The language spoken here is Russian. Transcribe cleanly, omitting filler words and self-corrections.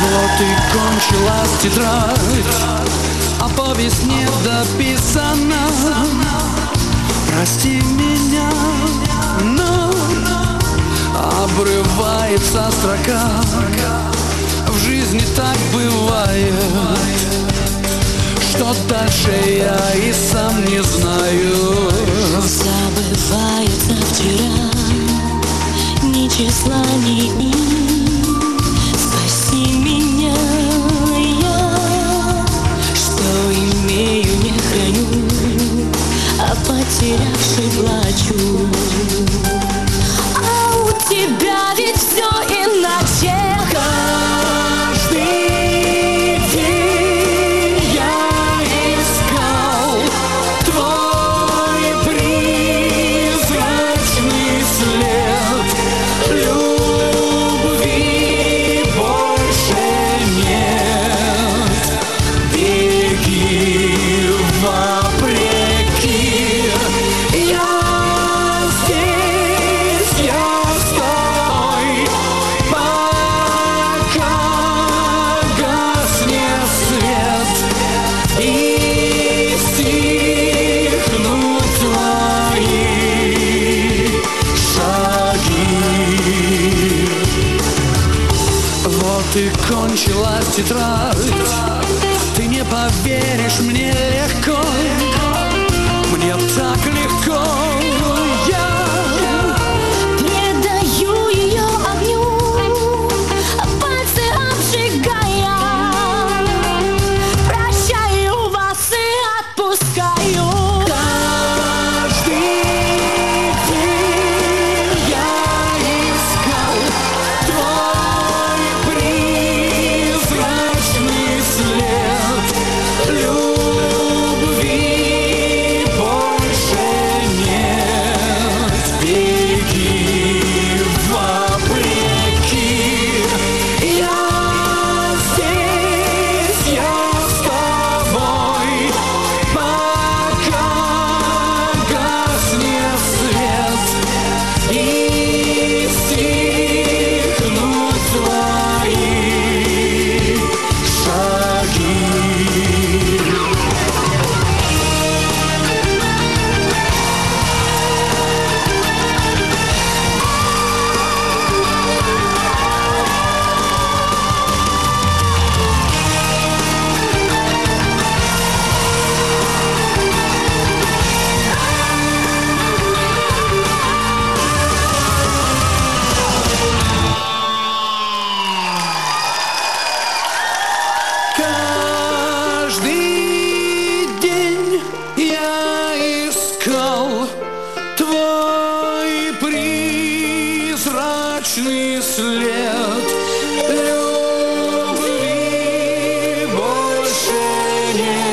Вот и кончилась тетрадь, а повесть не дописана. Прости меня, но обрывается строка. В жизни так бывает, что дальше я и сам не знаю. Забываются вчера, ни числа, ни им. Спаси меня, я, что имею, не храню, а потерявший плачу. А у тебя ведь все иначе. И кончилась тетрадь, ты не поверишь, мне легко, мне так легко. Я предаю ее огню, пальцы обжигая. Прощаю вас и отпускаю. Твой призрачный след, любви больше нет.